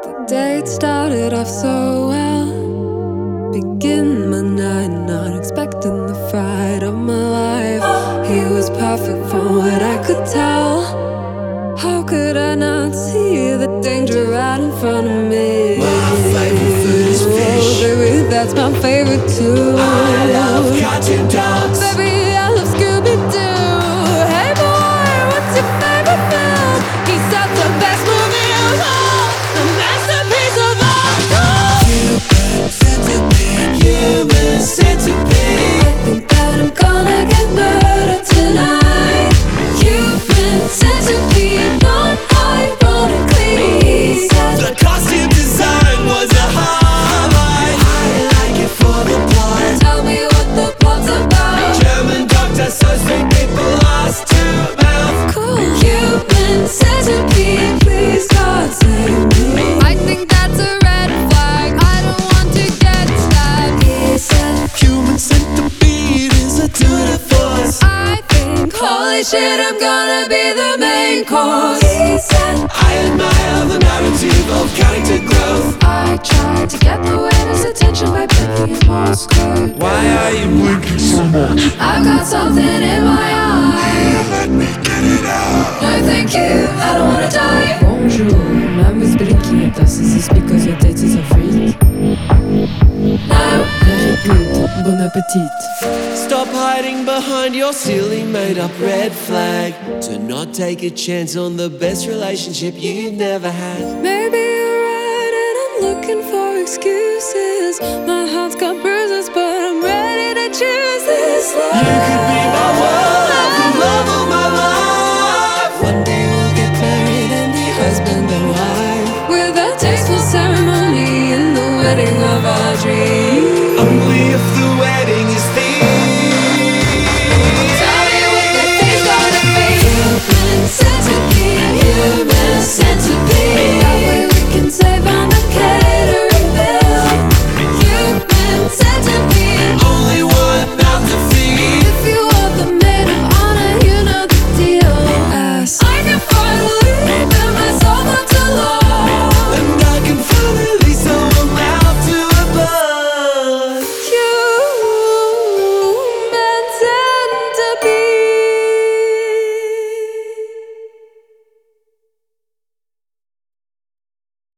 Date started off so well. Begin my night, not expecting the fright of my life. He was perfect from what I could tell. How could I not see the danger right in front of me? My favorite food is fish. Oh, baby, that's my favorite too. I love cartoon dogs. Baby, I love Scooby-Doo. Hey boy, what's your favorite film? He said the best movie of all, the masterpiece of art. Human centipede, human centipede. I think that I'm gonna get murdered tonight. Human centipede, not ironically. He said The costume design was a highlight. I like it for the plot. tell me what the plot's about. German doctor, so sweet people lost to mouth. Cool. Human centipede, please God save me. I think that's a red flag. I don't want to get stabbed. He said Human centipede is a tour de force. I think holy shit, I'm gonna be the main course. He said I admire the narrative of character growth. I tried to get the waiter's attention by blinking his Morse code. Why are you blinking so much? I've got something in my eye. Let me get it out. No thank you, I don't wanna die. Bonjour, man was blinking at us. Is this because your date is a freak? No. Very good, bon appetit. Stop hiding behind your silly made up red flag. To not take a chance on the best relationship you've never had. Maybe you're right and I'm looking for excuses. My heart's got bruises, but I'm ready to choose this You love. could be my world, the love of my life. One day we'll get married and be husband and wife. With a tasteful ceremony and the wedding of our dreams.